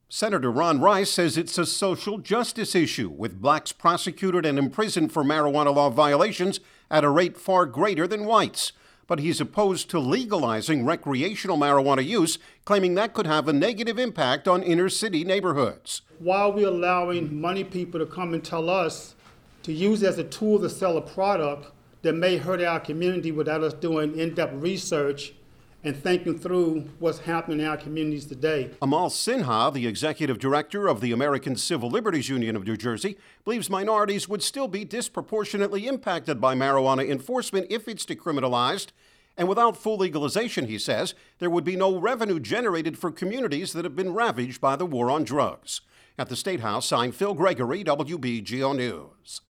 Senator Ron Rice says it's a social justice issue, with blacks prosecuted and imprisoned for marijuana law violations at a rate far greater than whites. But he's opposed to legalizing recreational marijuana use, claiming that could have a negative impact on inner city neighborhoods. While we're allowing money people to come and tell us to use it as a tool to sell a product that may hurt our community without us doing in-depth research and thinking through what's happening in our communities today. Amal Sinha, the executive director of the American Civil Liberties Union of New Jersey, believes minorities would still be disproportionately impacted by marijuana enforcement if it's decriminalized. And without full legalization, he says, there would be no revenue generated for communities that have been ravaged by the war on drugs. At the State House, I'm Phil Gregory, WBGO News.